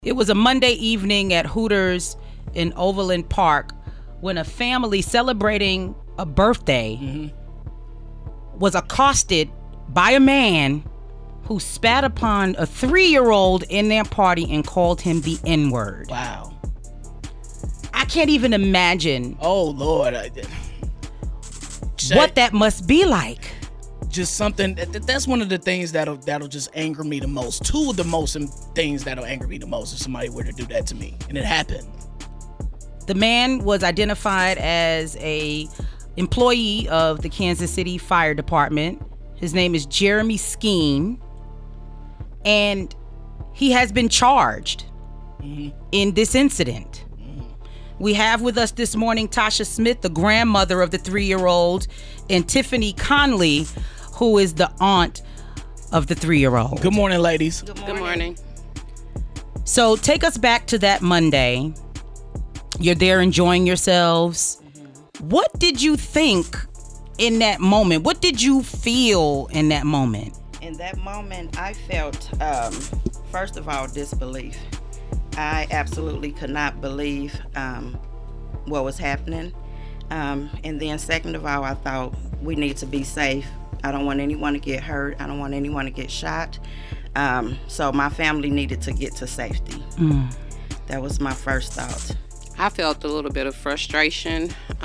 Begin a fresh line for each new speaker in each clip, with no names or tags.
It was a Monday evening at Hooters in Overland Park when a family celebrating a birthday was accosted by a man who spat upon a 3-year-old in their party and called him the N-word.
Wow.
I can't even imagine.
Oh, Lord.
What that must be like.
Just something that's one of the things that'll just anger me the most. Two of the most things that'll anger me the most if somebody were to do that to me, and it happened.
The man was identified as a employee of the Kansas City Fire Department. His name is Jeremy Skeen, and he has been charged in this incident. We have with us this morning Tasha Smith, the grandmother of the 3-year-old, and Tiffany Conley, who is the aunt of the 3-year-old.
Good morning, ladies.
Good morning.
So take us back to that Monday. You're there enjoying yourselves. What did you think in that moment? What did you feel in that moment?
In that moment, I felt, first of all, disbelief. I absolutely could not believe what was happening. And then second of all, I thought we need to be safe. I don't want anyone to get hurt. I don't want anyone to get shot. So my family needed to get to safety. That was my first thought.
I felt a little bit of frustration.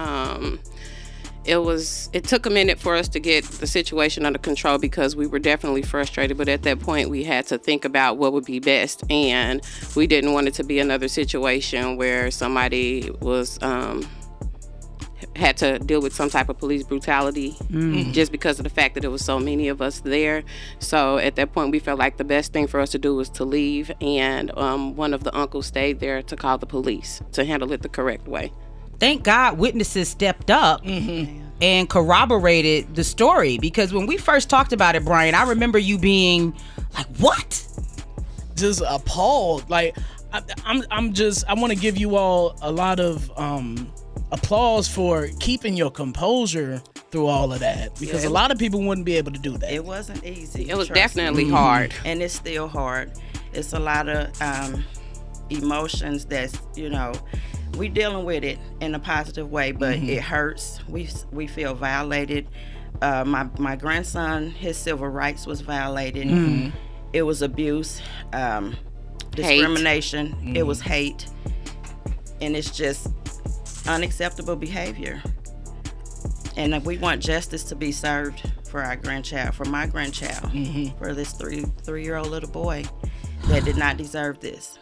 It took a minute for us to get the situation under control because we were definitely frustrated. But at that point, we had to think about what would be best. And we didn't want it to be another situation where somebody was had to deal with some type of police brutality just because of the fact that there was so many of us there. So at that point, we felt like the best thing for us to do was to leave. And one of the uncles stayed there to call the police to handle it the correct way.
Thank God witnesses stepped up and corroborated the story, because when we first talked about it, Brian, I remember you being like, what?
Just appalled. Like, I want to give you all a lot of applause for keeping your composure through all of that, because a lot of people wouldn't be able to do that.
It wasn't easy.
It was definitely hard.
And it's still hard. It's a lot of emotions that's, we dealing with it in a positive way, but it hurts. We feel violated. My grandson, his civil rights was violated. It was abuse, discrimination. It was hate, and it's just unacceptable behavior. And we want justice to be served for our grandchild, for my grandchild, for this three-year-old little boy that did not deserve this.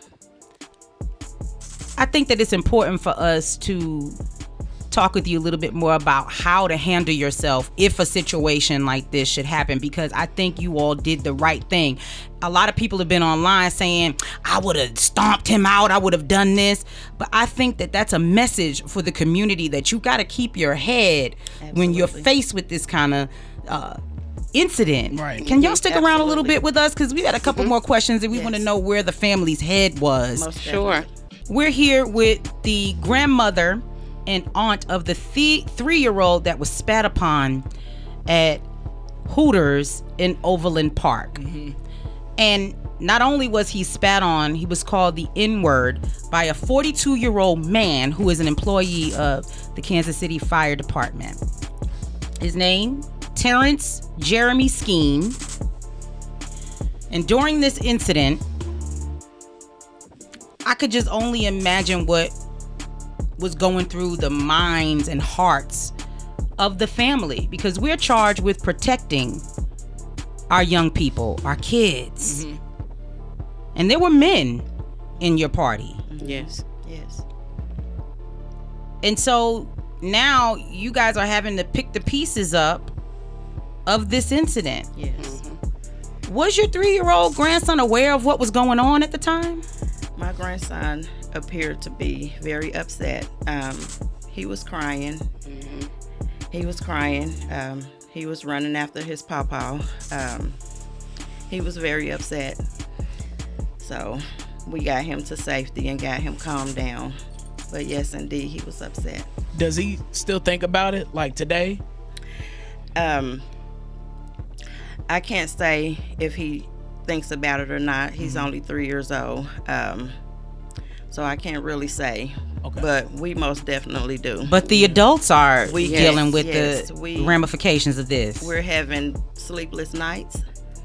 I think that it's important for us to talk with you a little bit more about how to handle yourself if a situation like this should happen, because I think you all did the right thing. A lot of people have been online saying, I would have stomped him out, I would have done this. But I think that that's a message for the community, that you got to keep your head when you're faced with this kind of incident.
Right.
Can y'all stick around a little bit with us? Because we got a couple more questions and we want to know where the family's head was.
Sure.
We're here with the grandmother and aunt of the 3-year-old that was spat upon at Hooters in Overland Park. And not only was he spat on, he was called the N-word by a 42-year-old man who is an employee of the Kansas City Fire Department. His name, Terrence Jeremy Skeen. And during this incident, I could just only imagine what was going through the minds and hearts of the family, because we're charged with protecting our young people, our kids. And there were men in your party.
Yes.
And so now you guys are having to pick the pieces up of this incident.
Yes.
Was your 3-year-old grandson aware of what was going on at the time?
My grandson appeared to be very upset. He was crying. He was crying. He was running after his pawpaw. He was very upset. So we got him to safety and got him calmed down. But yes, indeed, he was upset.
Does he still think about it, like today?
I can't say if he thinks about it or not. He's only 3 years old. So I can't really say.
Okay.
But we most definitely do.
But the adults are
We-
dealing with
yes,
the
we-
ramifications of this.
We're having sleepless nights.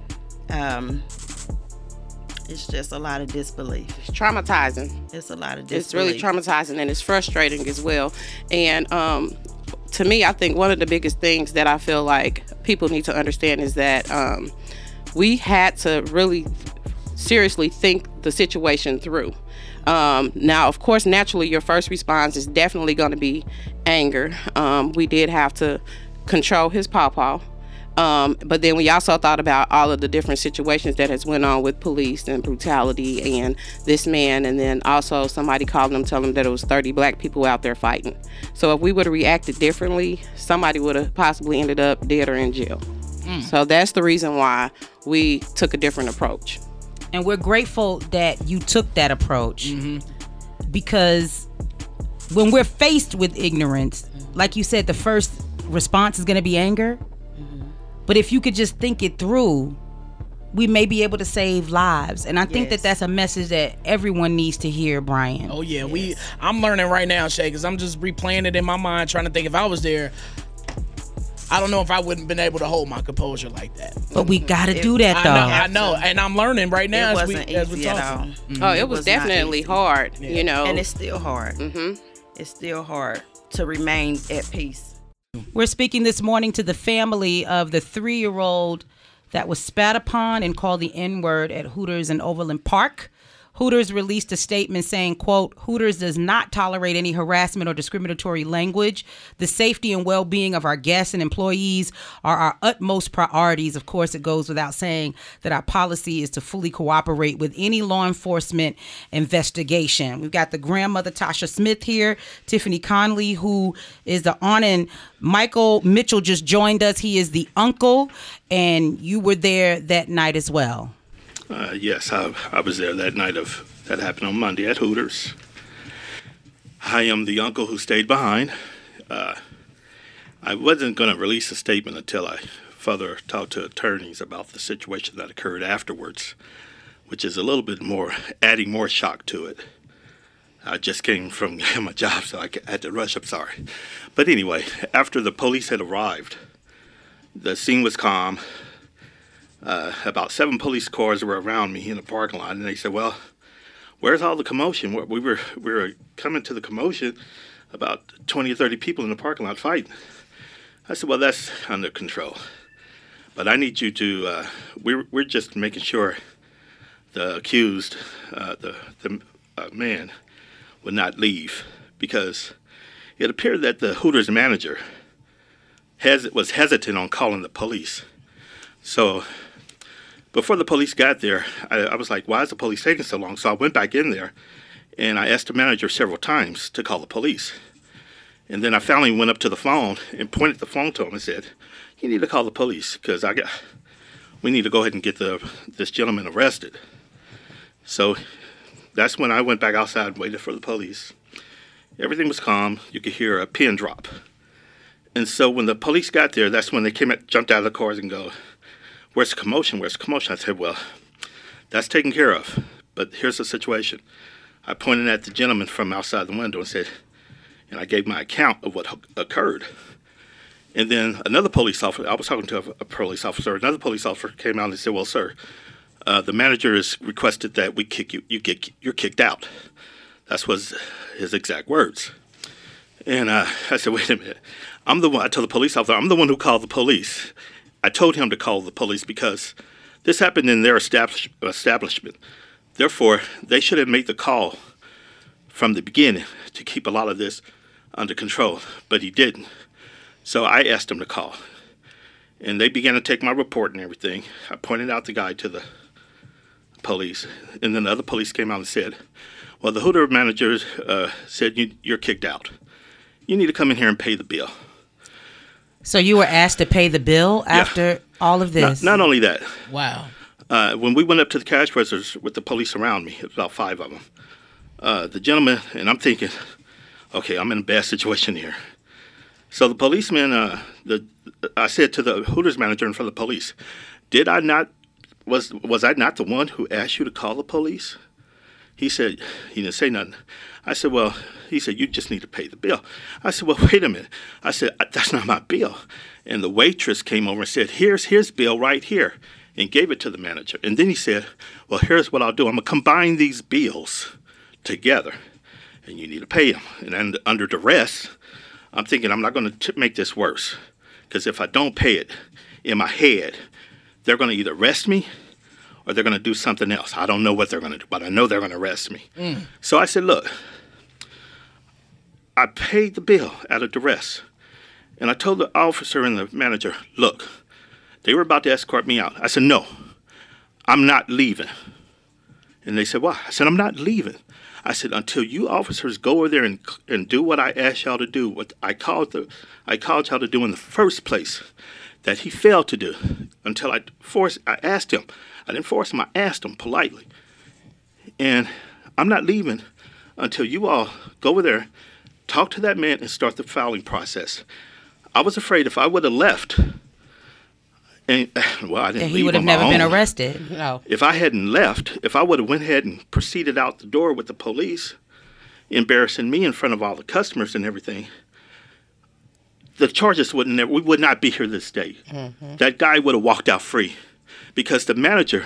It's just a lot of disbelief.
It's traumatizing.
It's a lot of disbelief.
It's really traumatizing and it's frustrating as well. And to me, I think one of the biggest things that I feel like people need to understand is that we had to really seriously think the situation through. Now, of course, naturally, your first response is definitely going to be anger. We did have to control his pawpaw. But then we also thought about all of the different situations that has went on with police and brutality and this man, and then also somebody called him, telling him that it was 30 black people out there fighting. So if we would have reacted differently, somebody would have possibly ended up dead or in jail. So that's the reason why we took a different approach.
And we're grateful that you took that approach, because when we're faced with ignorance, like you said, the first response is going to be anger. But if you could just think it through, we may be able to save lives. And I think that that's a message that everyone needs to hear, Brian.
Oh yeah, I'm learning right now, Shay, because I'm just replaying it in my mind, trying to think if I was there. I don't know if I wouldn't been able to hold my composure like that.
But we got to do that, though.
I know, and I'm learning right now
It
as
wasn't
we're
easy at
talking.
all.
Oh, it was
was not
definitely
easy.
hard, you know.
And it's still hard. It's still hard to remain at peace.
We're speaking this morning to the family of the 3-year-old that was spat upon and called the N-word at Hooters in Overland Park. Hooters released a statement saying, quote, Hooters does not tolerate any harassment or discriminatory language. The safety and well-being of our guests and employees are our utmost priorities. Of course, it goes without saying that our policy is to fully cooperate with any law enforcement investigation. We've got the grandmother, Tasha Smith, here, Tiffany Conley, who is the aunt, and Michael Mitchell just joined us. He is the uncle, and you were there that night as well.
Yes, I was there that night that happened on Monday at Hooters. I am the uncle who stayed behind. I wasn't going to release a statement until I further talked to attorneys about the situation that occurred afterwards, which is a little bit more, adding more shock to it. I just came from my job, so I had to rush. I'm sorry. But anyway, after the police had arrived, the scene was calm. About 7 police cars were around me in the parking lot, and they said, well, where's all the commotion? We were coming to the commotion, about 20 or 30 people in the parking lot fighting. I said, well, that's under control. But I need you to, we're just making sure the accused, the man, would not leave, because it appeared that the Hooters manager was hesitant on calling the police. So before the police got there, I was like, why is the police taking so long? So I went back in there, and I asked the manager several times to call the police. And then I finally went up to the phone and pointed the phone to him and said, you need to call the police, because we need to go ahead and get this gentleman arrested. So that's when I went back outside and waited for the police. Everything was calm. You could hear a pin drop. And so when the police got there, that's when they jumped out of the cars and go, where's the commotion? Where's the commotion? I said, well, that's taken care of. But here's the situation. I pointed at the gentleman from outside the window and said, and I gave my account of what occurred. And then another police officer, I was talking to a police officer, another police officer came out and said, well, sir, the manager has requested that we kick you. You're kicked out. That was his exact words. And I said, wait a minute. I told the police officer, I'm the one who called the police. I told him to call the police because this happened in their establishment. Therefore, they should have made the call from the beginning to keep a lot of this under control, but he didn't. So I asked him to call. And they began to take my report and everything. I pointed out the guy to the police, and then the other police came out and said, well, the Hooter manager said you're kicked out. You need to come in here and pay the bill.
So you were asked to pay the bill after all of this?
Not only that.
Wow.
When we went up to the cash registers with the police around me, it was about 5 of them, the gentleman, and I'm thinking, okay, I'm in a bad situation here. So the policeman, I said to the Hooters manager in front of the police, was I not the one who asked you to call the police? He said, he didn't say nothing. I said, well, he said, you just need to pay the bill. I said, well, wait a minute. I said, that's not my bill. And the waitress came over and said, here's his bill right here, and gave it to the manager. And then he said, well, here's what I'll do. I'm going to combine these bills together, and you need to pay them. And then under duress, I'm thinking I'm not going to make this worse, because if I don't pay it, in my head, they're going to either arrest me or they're going to do something else. I don't know what they're going to do, but I know they're going to arrest me. So I said, look, I paid the bill out of duress. And I told the officer and the manager, look, they were about to escort me out. I said, no, I'm not leaving. And they said, why? I said, I'm not leaving. I said, until you officers go over there and do what I asked y'all to do, what I called y'all to do in the first place, that he failed to do, until I asked him. I didn't force him, I asked him politely. And I'm not leaving until you all go over there, talk to that man, and start the filing process. I was afraid if I would have left, and well, I didn't leave on my own.
He would have never been arrested. No.
If I hadn't left, if I would have went ahead and proceeded out the door with the police, embarrassing me in front of all the customers and everything, the charges we would not be here this day. That guy would have walked out free, because the manager,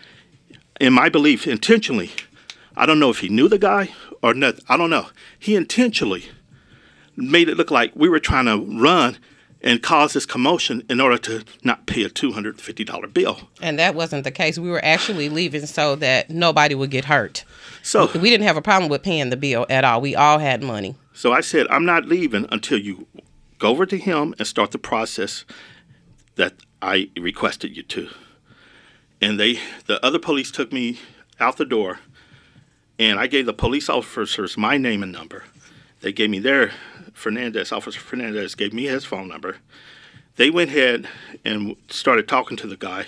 in my belief, intentionally, I don't know if he knew the guy or not, I don't know. He intentionally made it look like we were trying to run and cause this commotion in order to not pay a $250 bill.
And that wasn't the case. We were actually leaving so that nobody would get hurt.
So
we didn't have a problem with paying the bill at all. We all had money.
So I said, I'm not leaving until you go over to him and start the process that I requested you to. And the other police took me out the door, and I gave the police officers my name and number. They gave me Officer Fernandez gave me his phone number. They went ahead and started talking to the guy.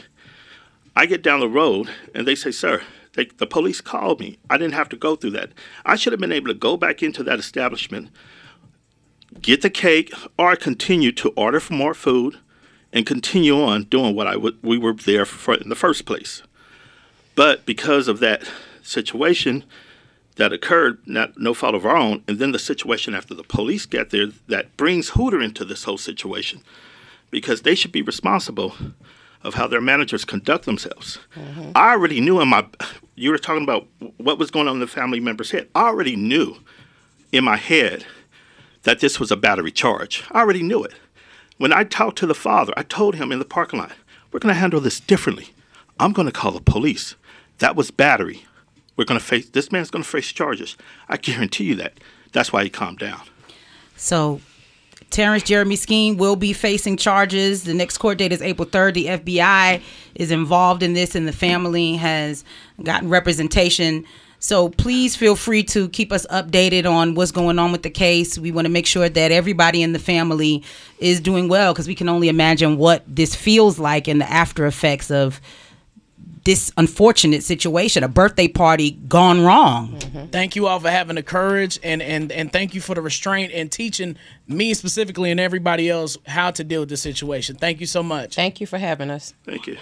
I get down the road, and they say, sir, the police called me. I didn't have to go through that. I should have been able to go back into that establishment, get the cake, or continue to order for more food and continue on doing what we were there for in the first place. But because of that situation that occurred, no fault of our own, and then the situation after the police get there, that brings Hooter into this whole situation, because they should be responsible of how their managers conduct themselves. I already knew you were talking about what was going on in the family member's head. I already knew in my head that this was a battery charge. I already knew it. When I talked to the father, I told him in the parking lot, we're going to handle this differently. I'm going to call the police. That was battery. This man's going to face charges. I guarantee you that. That's why he calmed down.
So Terrence Jeremy Skeen will be facing charges. The next court date is April 3rd. The FBI is involved in this, and the family has gotten representation. So please feel free to keep us updated on what's going on with the case. We want to make sure that everybody in the family is doing well, because we can only imagine what this feels like in the after effects of this unfortunate situation, a birthday party gone wrong.
Thank you all for having the courage, and thank you for the restraint and teaching me specifically and everybody else how to deal with the situation. Thank you so much.
Thank you for having us.
Thank you.